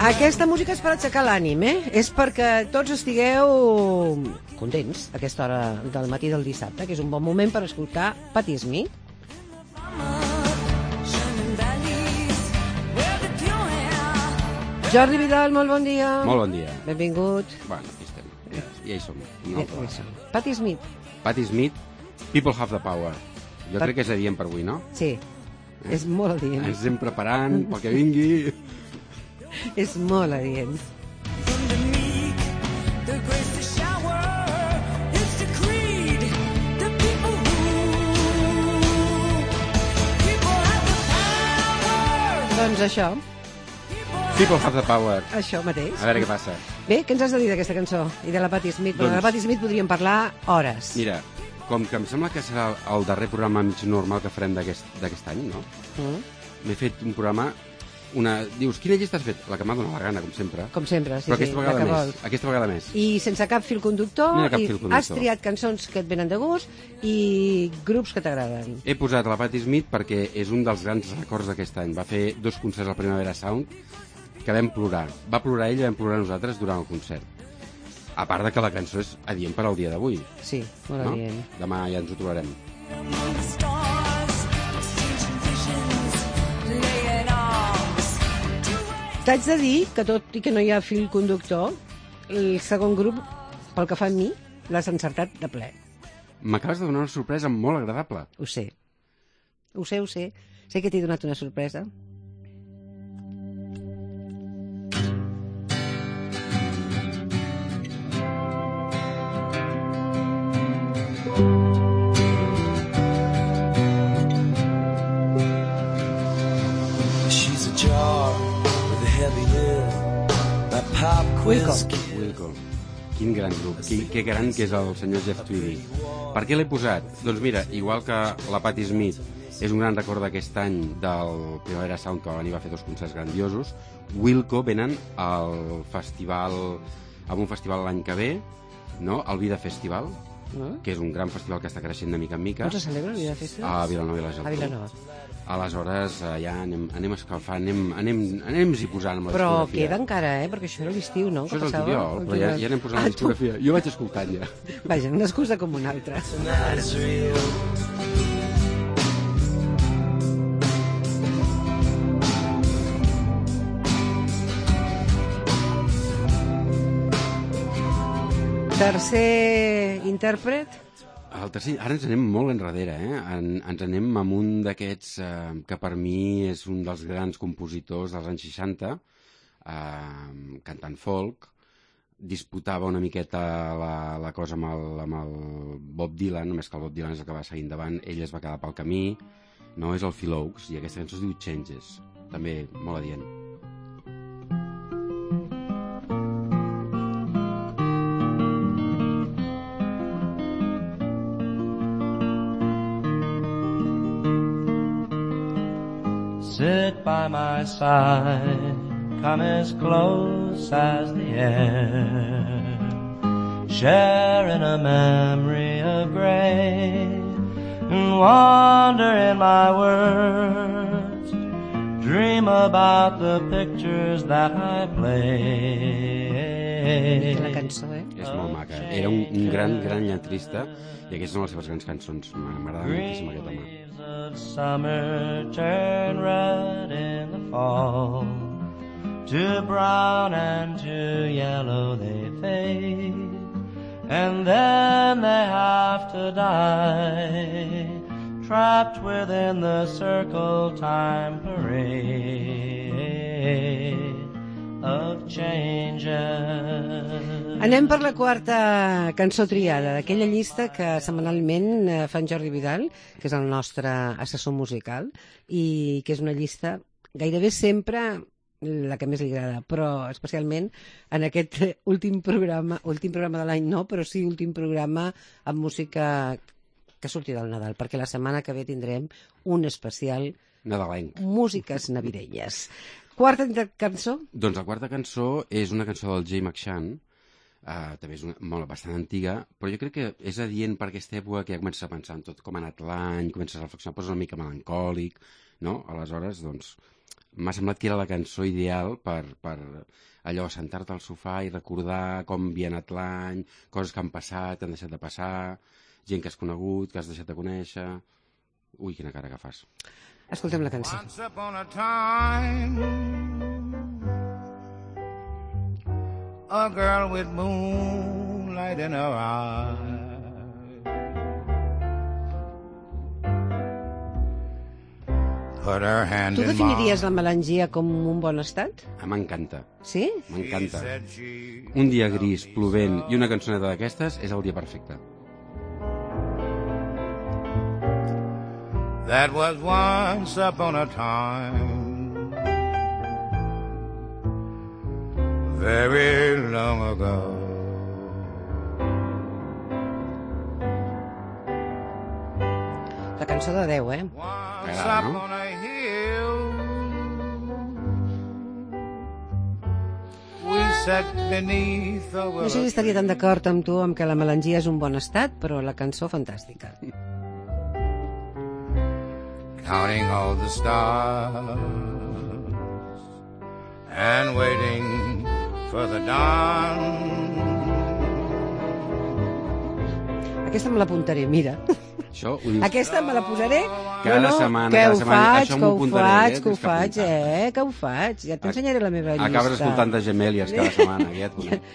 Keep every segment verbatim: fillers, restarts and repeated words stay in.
Aquesta música és per aixecar l'ànim, eh? És perquè tots estigueu contents a aquesta hora del matí del dissabte, que és un bon moment per escoltar Patti Smith. Jordi Vidal, molt bon dia. Molt bon dia. Benvingut. Bueno, aquí estem. Ja, ja hi som. No, ja som. Patti Smith. Patti Smith, People Have the Power. Jo per... crec que és adient per avui, no? Sí, eh? És molt adient. Ens estem preparant pel que vingui. És molt adient. Doncs això. People Have the Power. Això mateix. A veure què passa. Bé, què ens has de dir d'aquesta cançó i de la Patti Smith? Doncs... de la Patti Smith podríem parlar hores. Mira, com que em sembla que serà el darrer programa mig normal que farem d'aquest any, no? Mm. M'he fet un programa... Una... Dius, quina llista has fet? La que m'ha donat la gana, com sempre. Com sempre, sí, Però aquesta sí, vegada la que més. vols. Aquesta vegada més. I sense cap fil conductor, no cap i fil conductor. Has triat cançons que et venen de gust i grups que t'agraden. He posat la Patti Smith perquè és un dels grans records d'aquest any. Va fer dos concerts al Primavera Sound que vam plorar. Va plorar ell i vam plorar nosaltres durant el concert. A part de que la cançó és adient per al dia d'avui. Sí, molt no? adient. Demà ja ens ho trobarem. T'haig de dir que tot i que no hi ha fil conductor, el segon grup, pel que fa a mi, l'has encertat de ple. M'acabes de donar una sorpresa molt agradable. Ho sé. Ho sé, ho sé. Sé que t'he donat una sorpresa. Wilco. Wilco. Quin gran grup, que, que gran que és el senyor Jeff Tweedy. Per què l'he posat? Doncs mira, igual que la Patti Smith és un gran record d'aquest any del Primavera Sound, que va venir a fer dos concerts grandiosos, Wilco venen al festival, a un festival l'any que ve, no? El Vida Festival, no? Que és un gran festival que està creixent de mica en mica. On se celebra el Vida Festival? A Vilanova i la Geltrú. A Vilanova. Aleshores, ja anem, anem escalfant, anem, anem, anem-hi posant amb la però discografia. Queda encara, eh? Perquè això era l'estiu, no? Això és el juliol, però ja, ja anem posant ah, la discografia. Tu... Jo vaig escoltant ja. Vaja, una excusa com una altra. Tercer intèrpret? El tercer, ara ens anem molt enrere, eh? En, ens anem amb un d'aquests eh, que per mi és un dels grans compositors dels anys seixanta, eh, cantant folk, disputava una miqueta la, la cosa amb el, amb el Bob Dylan, només que el Bob Dylan és el que va seguir endavant, ell es va quedar pel camí, no? És el Phil Oakes, i aquesta cançó es diu Changes, també molt adient. Sit by my side, come as close as the air, sharing a memory of gray, and wander in my words, dream about the pictures that I play. La cançó, eh? És molt maca. Era un, un gran, gran lletrista, i aquestes són les seves grans cançons. M'agrada moltíssim aquest home. Summer turn red in the fall, to brown and to yellow they fade, and then they have to die, trapped within the circle time parade of changes. Anem per la quarta cançó triada d'aquella llista que setmanalment fa en Jordi Vidal, que és el nostre assessor musical, i que és una llista gairebé sempre la que més li agrada, però especialment en aquest últim programa, últim programa de l'any no, però sí últim programa amb música que surti del Nadal, perquè la setmana que ve tindrem un especial nadalenc. Músiques navidenyes. Quarta cançó? Doncs la quarta cançó és una cançó del Jay McShann, Uh, també és una, molt bastant antiga, però jo crec que és adient per aquesta època que ja comences a pensar en tot com ha anat l'any, comences a reflexionar, poses una mica melancòlic, no? Aleshores, doncs, m'ha semblat que era la cançó ideal per, per allò, sentar-te al sofà i recordar com havia anat l'any, coses que han passat, que han deixat de passar, gent que has conegut, que has deixat de conèixer... Ui, quina cara que fas. Escoltem la cançó. Once upon a time, a girl with moonlight in her eyes, put her hand Tu in definiries mine. la melangia com un bon estat? Ah, m'encanta, Sí? m'encanta. Un dia gris, plovent i una cançoneta d'aquestes és el dia perfecte. That was once upon a time, very long ago. La cançó de Déu, eh? Once T'agrada, up no? on a hill, we sat beneath a No sé si estaria tan d'acord amb tu amb que la melangia és un bon estat, però la cançó fantàstica. counting all the stars and waiting for the dawn. Aquesta me l'apuntaré, mira. Això ho dius Aquesta me la posaré. Cada no, no, setmana, que cada ho setmana. faig, Això que m'ho ho apuntaré, faig, eh? que ho Tens que faig, apuntar. eh, que ho faig. Ja t'ensenyaré la meva llista. Acabes escoltant de Gemèlies cada setmana, ja et conec.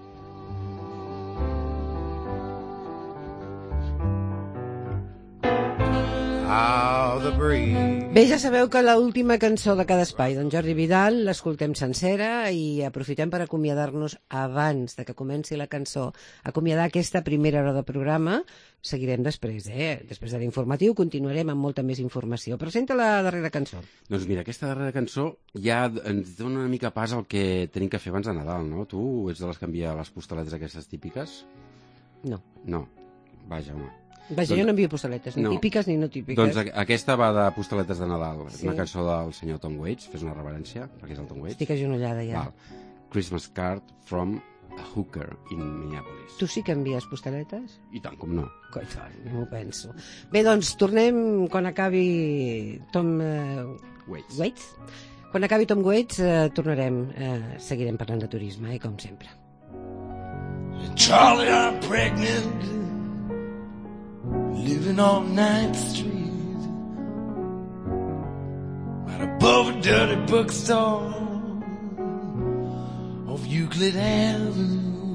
How the breeze Bé, ja sabeu que l'última cançó de cada espai d'en Jordi Vidal l'escoltem sencera i aprofitem per acomiadar-nos abans de que comenci la cançó. Acomiadar aquesta primera hora de programa. Seguirem després, eh? Després de l'informatiu continuarem amb molta més informació. Presenta la darrera cançó. Doncs mira, aquesta darrera cançó ja ens dona una mica pas al que tenim que fer abans de Nadal, no? Tu ets de les que envia les postaletes aquestes típiques? No. No. Vaja, home. Vaja, Doncs- jo no envio postaletes, ni no. típiques ni no típiques. Doncs a- aquesta va de postaletes de Nadal. És Sí. una cançó del senyor Tom Waits. Fes una reverència, perquè és el Tom Waits. Estic agenollada ja. Val. Christmas card from a hooker in Minneapolis. Tu sí que envies postaletes? I tant com no. Coi, no m'ho penso. Bé, doncs tornem quan acabi Tom eh, Waits. Waits. Quan acabi Tom Waits eh, tornarem, eh, seguirem parlant de turisme, eh, com sempre. Charlie, I'm pregnant, living on ninth Street, right above a dirty bookstore off Euclid Avenue.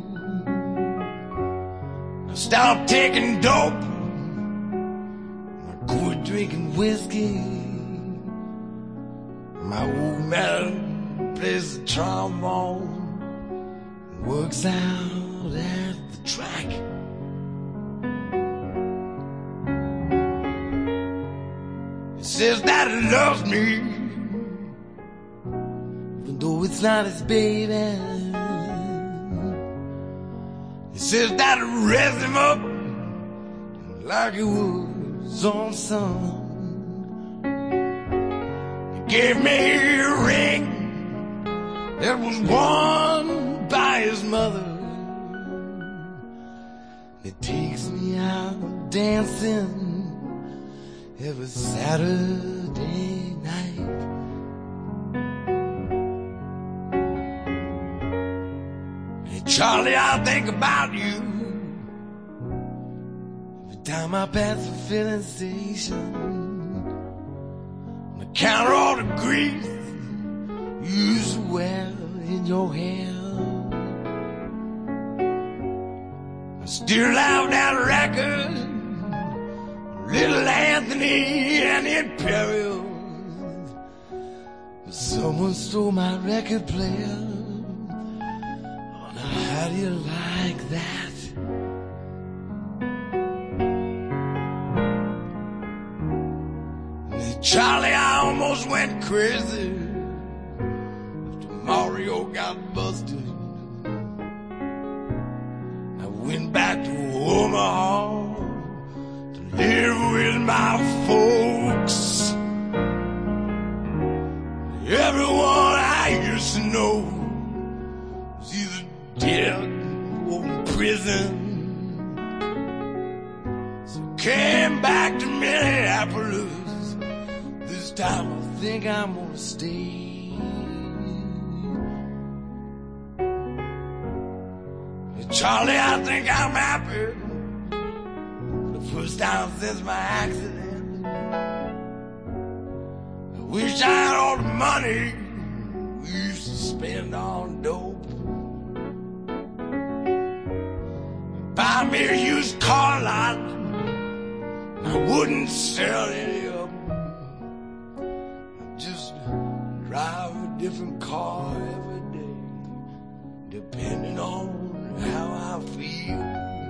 I stopped taking dope, I quit drinking whiskey. My old man plays the trombone, works out at the track. He says that he loves me, even though it's not his baby. He says that he raised him up like he was his own son. He gave me a ring that was worn by his mother. It takes me out dancing every Saturday night. Hey Charlie, I think about you every time I pass the filling station. On account of all the grease you used to wear in your hair. I still love that record, Little Anthony and the Imperials. But someone stole my record player. Oh, now how do you like that? Hey, Charlie, I almost went crazy after Mario got busted. I went back to Omaha to live with my folks. Everyone I used to know was either dead time I think I'm gonna stay. Charlie, I think I'm happy for the first time since my accident. I wish I had all the money we used to spend on dope. Buy me a used car lot, I wouldn't sell any of them. I'd just drive a different car every day, depending on how I feel.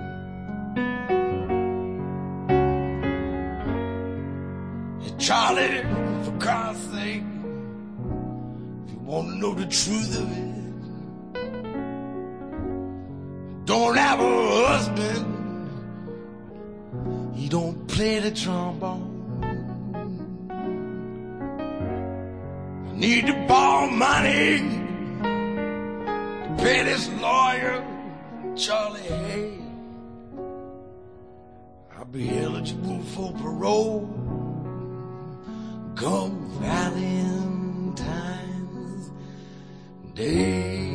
Hey, Charlie, for God's sake, if you want to know the truth of it, don't have a husband, he don't play the trombone. I need to borrow money to pay this lawyer, Charlie, hey, I'll be eligible for parole come Valentine's Day.